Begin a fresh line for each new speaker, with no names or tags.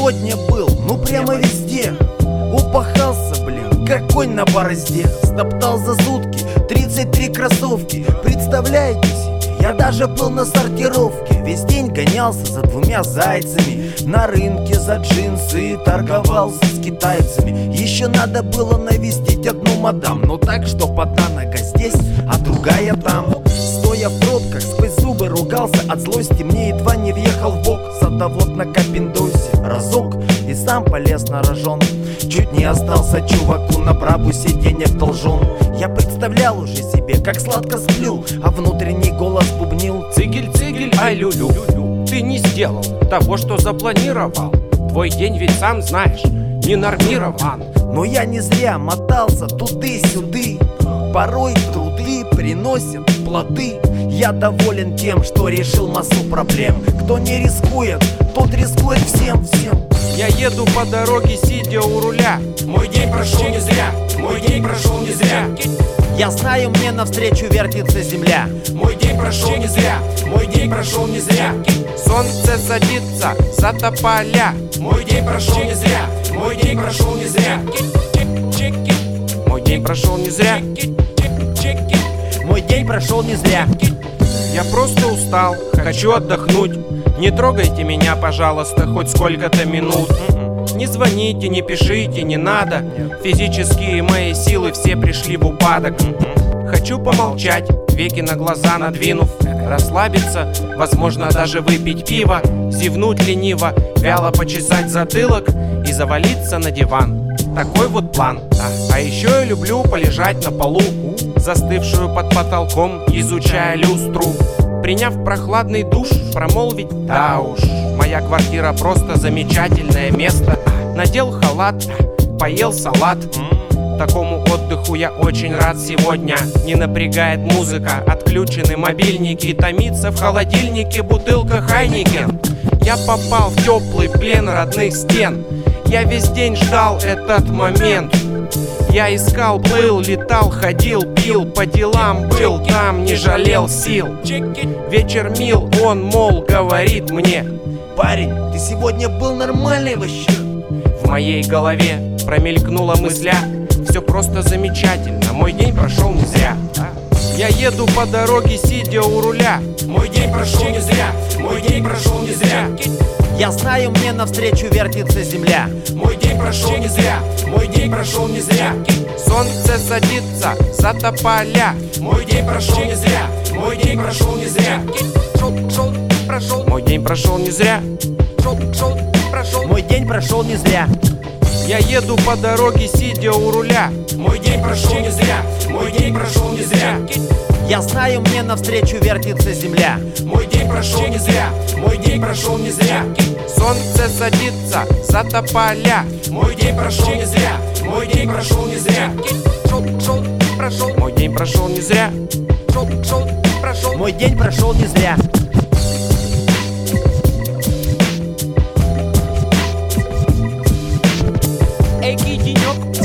сегодня был, ну прямо везде. Упахался, блин, как конь на борозде. Стоптал за сутки 33 кроссовки. Представляете себе, я даже был на сортировке. Весь день гонялся за 2 зайцами. На рынке за джинсы торговался с китайцами. Еще надо было навестить одну мадам, но так, чтоб одна нога здесь, а другая там. Стоя в пробках, сквозь зубы ругался от злости. Мне едва не въехал в бок садовод на капиндосе. Разок и сам полез на рожон. Чуть не остался чуваку на брабусе денег должен. Я представлял уже себе, как сладко сплю, а внутренний голос бубнил:
цигель, цигель, ай люлю. Ты не сделал того, что запланировал. Твой день ведь сам знаешь, не нормирован.
Но я не зря мотался туды-сюды. Порой труды приносят плоды. Я доволен тем, что решил массу проблем. Кто не рискует, тот рискует всем.
Я еду по дороге, сидя у руля.
Мой день прошел не зря, мой день прошел не зря.
Я знаю, мне навстречу вертится земля.
Мой день прошел не зря, мой день прошел не зря.
Солнце садится за тополя.
Мой день прошел не зря, мой день прошел не зря.
Мой день прошел не зря.
Мой день прошел не зря.
Я просто устал, хочу отдохнуть. Не трогайте меня, пожалуйста, хоть сколько-то минут. Не звоните, не пишите, не надо. Физические мои силы все пришли в упадок. Хочу помолчать, веки на глаза надвинув. Расслабиться, возможно даже выпить пиво. Зевнуть лениво, вяло почесать затылок и завалиться на диван. Такой вот план. А еще я люблю полежать на полу, застывшую под потолком, изучая люстру. Приняв прохладный душ, промолвить: да уж, моя квартира просто замечательное место. Надел халат, поел салат. Такому отдыху я очень рад сегодня. Не напрягает музыка, отключены мобильники. Томится в холодильнике бутылка Хайникен. Я попал в теплый плен родных стен. Я весь день ждал этот момент. Я искал, плыл, летал, ходил, пил, по делам был, там не жалел сил. Вечер мил, он, мол, говорит мне:
парень, ты сегодня был нормальный вообще.
В моей голове промелькнула мысля: все просто замечательно, мой день прошел не зря. Я еду по дороге, сидя у руля.
Мой день прошел не зря, мой день прошел не зря.
Я знаю, мне навстречу вертится земля.
Мой день прошел не зря, мой день прошел не зря.
Солнце садится за тополя.
Мой день прошел не зря, мой день прошел не зря.
Мой день прошел не зря.
Мой день прошел не зря.
Я еду по дороге, сидя у руля.
Мой день прошел не зря, мой день прошел не зря.
Я знаю, мне навстречу вертится земля.
Мой день прошел не зря, мой день прошел не зря.
Солнце садится за тополя.
Мой день прошел не зря, мой день прошел не зря.
Мой день прошел не зря.
Мой день прошел не зря.
Эй, денек.